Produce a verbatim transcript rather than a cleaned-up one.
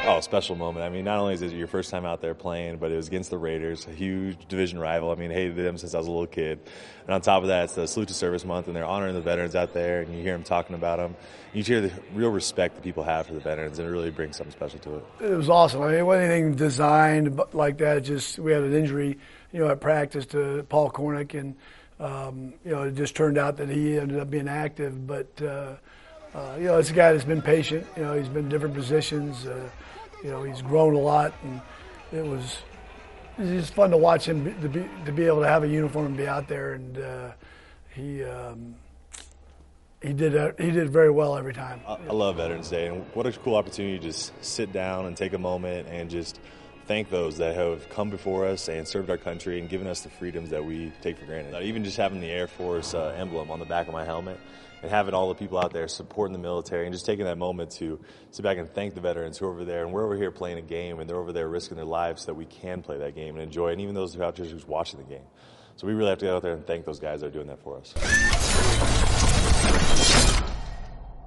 Oh, special moment. I mean, not only is it your first time out there playing, but it was against the Raiders, a huge division rival. I mean, hated them since I was a little kid. And on top of that, it's the Salute to Service Month, and they're honoring the veterans out there, and you hear them talking about them. You hear the real respect that people have for the veterans, and it really brings something special to it. It was awesome. I mean, it wasn't anything designed like that. It just we had an injury, you know, at practice to Paul Cornick, and um, you know, it just turned out that he ended up being active. But uh, uh, you know, it's a guy that's been patient. You know, he's been in different positions. Uh, you know, he's grown a lot, and it was it's just fun to watch him be, to be to be able to have a uniform and be out there. And uh, he. Um, He did uh, he did very well every time. I, I love Veterans Day, and what a cool opportunity to just sit down and take a moment and just thank those that have come before us and served our country and given us the freedoms that we take for granted. Even just having the Air Force uh, emblem on the back of my helmet and having all the people out there supporting the military and just taking that moment to sit back and thank the veterans who are over there. And we're over here playing a game, and they're over there risking their lives so that we can play that game and enjoy it, and even those out there who's watching the game. So we really have to get out there and thank those guys that are doing that for us.